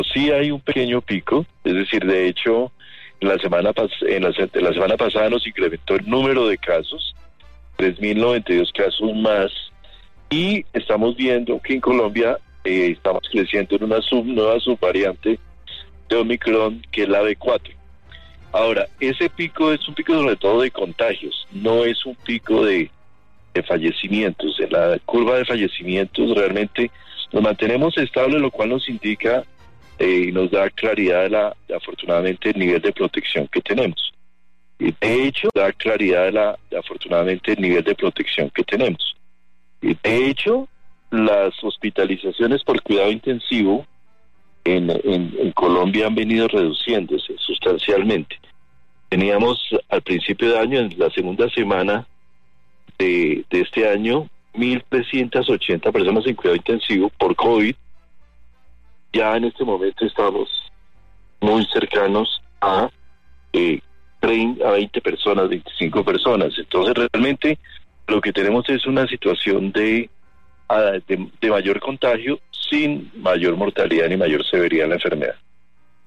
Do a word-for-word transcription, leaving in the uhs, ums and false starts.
Sí hay un pequeño pico, es decir, de hecho, en la semana, pas en la, en la semana pasada nos incrementó el número de casos, tres mil noventa y dos casos más, y estamos viendo que en Colombia eh, estamos creciendo en una sub, nueva subvariante de Omicron, que es la B cuatro. Ahora, ese pico es un pico sobre todo de contagios, no es un pico de, de fallecimientos. En la curva de fallecimientos realmente nos mantenemos estables, lo cual nos indica eh, y nos da claridad de la, de, afortunadamente, el nivel de protección que tenemos. Y de hecho, da claridad de la, de, afortunadamente, el nivel de protección que tenemos. Y de hecho, las hospitalizaciones por cuidado intensivo en, en, en Colombia han venido reduciéndose sustancialmente. Teníamos al principio de año, en la segunda semana de, de este año, mil trescientas ochenta personas en cuidado intensivo por COVID. Ya en este momento estamos muy cercanos a, eh, treinta, a veinte personas, veinticinco personas. Entonces realmente lo que tenemos es una situación de, de, de mayor contagio sin mayor mortalidad ni mayor severidad en la enfermedad.